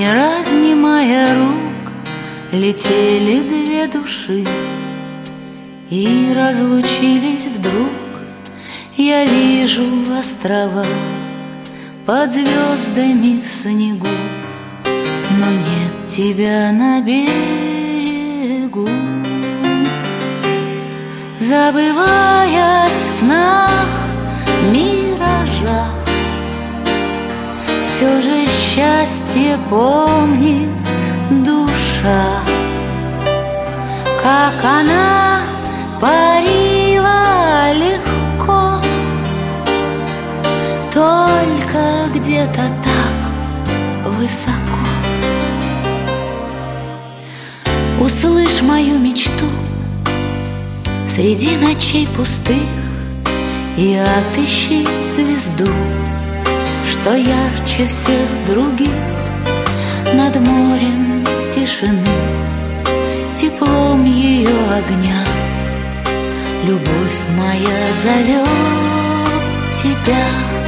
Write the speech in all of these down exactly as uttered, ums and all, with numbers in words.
Не разнимая рук, летели две души и разлучились вдруг. Я вижу острова под звездами в снегу, но нет тебя на берегу. Забываясь в снах, миражах, все же счастье помнит душа, как она парила легко, только где-то так высоко. Услышь мою мечту среди ночей пустых и отыщи звезду, что ярче всех других. Над морем тишины, теплом ее огня, любовь моя зовет тебя.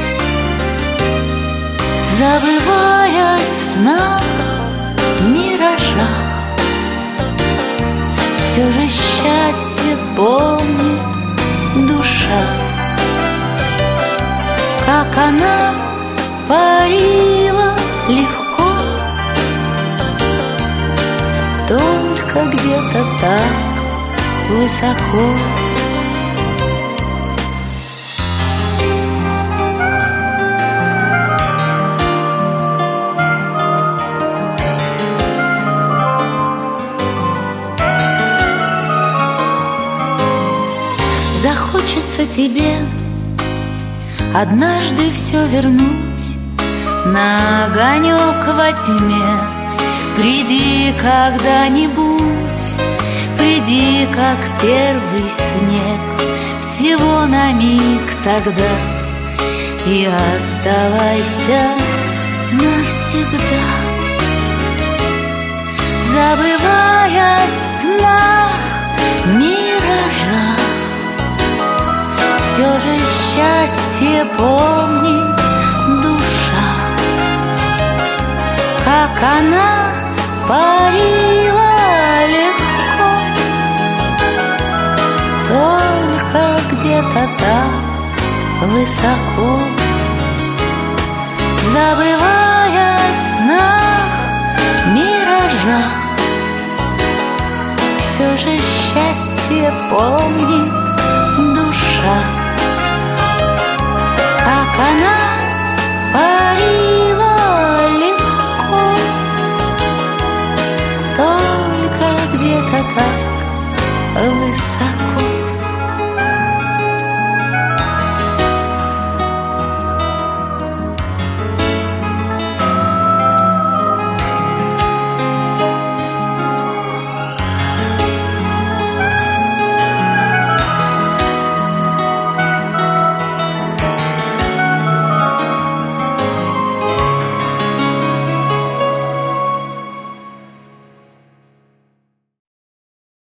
Забываясь в снах, миражах, все же счастье помнит душа, как она парила легко, только где-то так высоко. Захочется тебе однажды все вернуть на огонек во тьме. Приди когда-нибудь, приди, как первый снег, всего на миг тогда, и оставайся навсегда. Забываясь в снах, миражах, все же счастье помнит душа, как она парила легко, только где-то так высоко. Забываясь в снах, миражах, все же счастье помнит душа,